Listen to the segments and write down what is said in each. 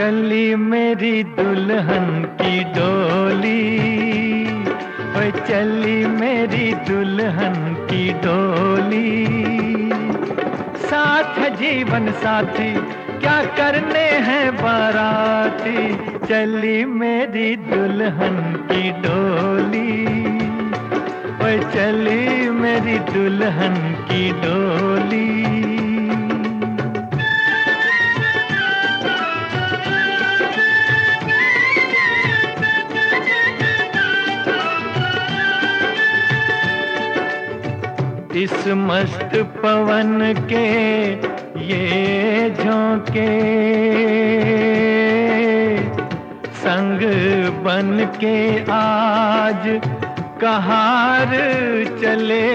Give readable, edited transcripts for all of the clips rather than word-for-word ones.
चली मेरी दुल्हन की डोली, ओए चली मेरी दुल्हन की डोली। साथ है जीवन साथी, क्या करने हैं बाराती, चली मेरी दुल्हन की डोली, ओए चली मेरी दुल्हन की डोली। इस मस्त पवन के ये झोंके, संग बन के आज कहार चले।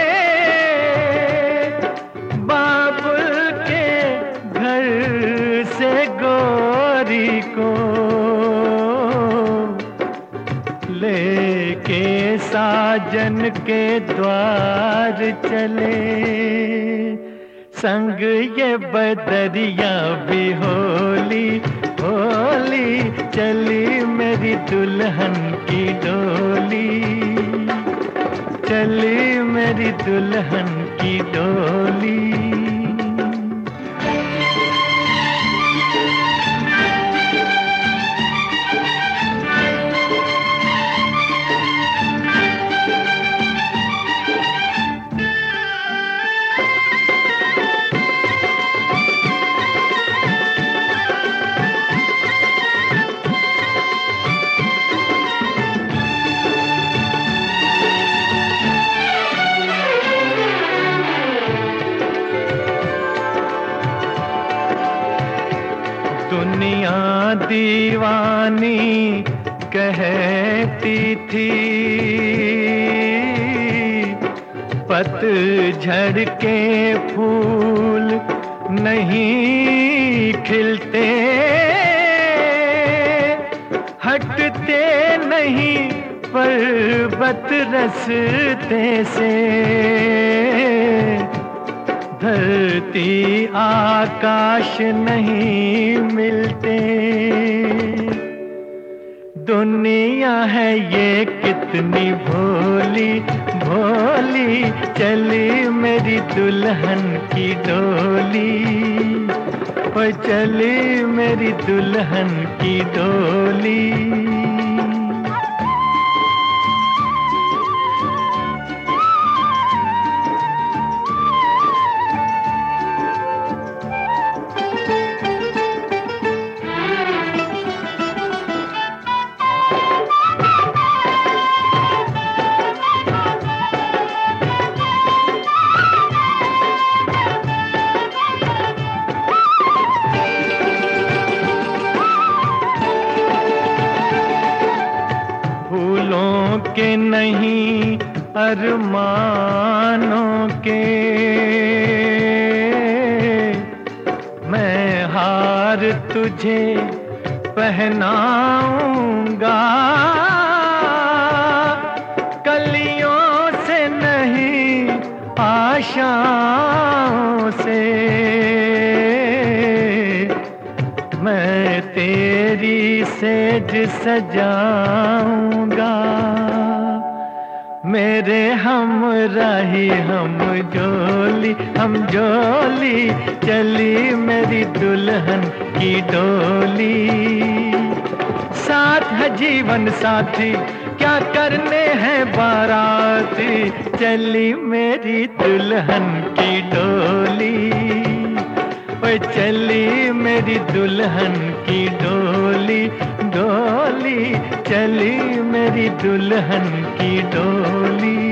बाबुल के घर से गोरी को लेके साजन के द्वार चले। संग ये बदरिया भी होली होली, चली मेरी दुल्हन की डोली, चली मेरी दुल्हन की डोली। दुनिया दीवानी कहती थी, पतझड़ के फूल नहीं खिलते, हटते नहीं पर्वत रस्ते से, धरती आकाश नहीं मिलते। दुनिया है ये कितनी भोली भोली, चली मेरी दुल्हन की डोली, ओ चली मेरी दुल्हन की डोली। के नहीं अरमानों के, मैं हार तुझे पहनाऊंगा, कलियों से नहीं आशाओं से, मैं तेरी सेज सजाऊंगा। मेरे हमराही हम जोली, चली मेरी दुल्हन की डोली। साथ है जीवन साथी, क्या करने हैं बाराती, चली मेरी दुल्हन की डोली, ओए चली मेरी दुल्हन की डोली, डोली चली मेरी दुल्हन की डोली।